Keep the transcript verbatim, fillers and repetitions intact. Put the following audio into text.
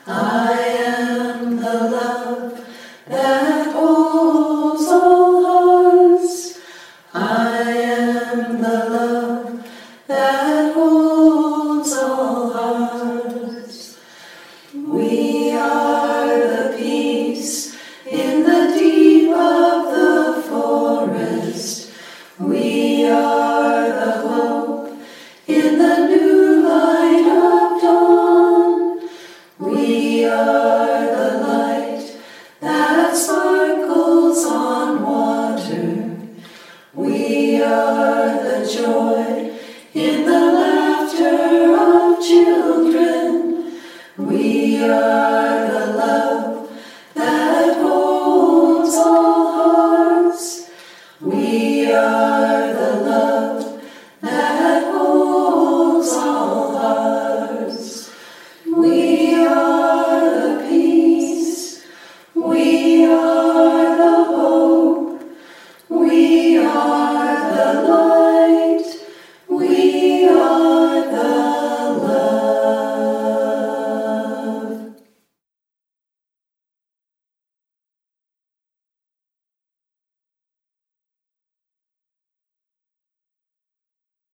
I am the love that holds all hearts. I am the love that holds all hearts. We are the peace in the deep of the forest. We are the hope in the new light of dawn. We are the light that sparkles on water. We are the joy in the laughter of children. We are